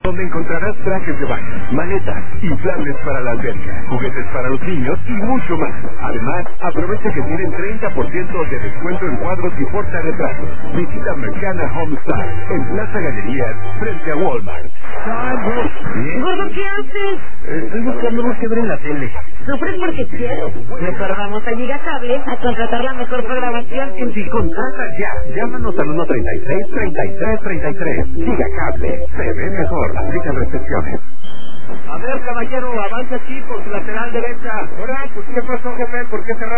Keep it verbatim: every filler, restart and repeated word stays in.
donde encontrarás trajes de baño, maletas, inflables para la alberca, juguetes para los niños y mucho más. Además, aprovecha que tienen treinta por ciento de descuento en cuadros y portarretratos. Visita Mecana Home Star en Plaza Galerías frente a Walmart. Gordo, ¿qué haces? Estoy buscando algo que ver en la tele. Sufres porque quiero. Mejor vamos a Gigacable a contratar la mejor programación. Si contratas ya, llámanos al uno treinta y seis, treinta y tres treinta y tres. Gigacable, se ve mejor. Aplica restricciones. A ver, caballero, avanza aquí por su lateral derecha. Ahora, pues ¿qué pasó, jefe? ¿Por qué cerramos?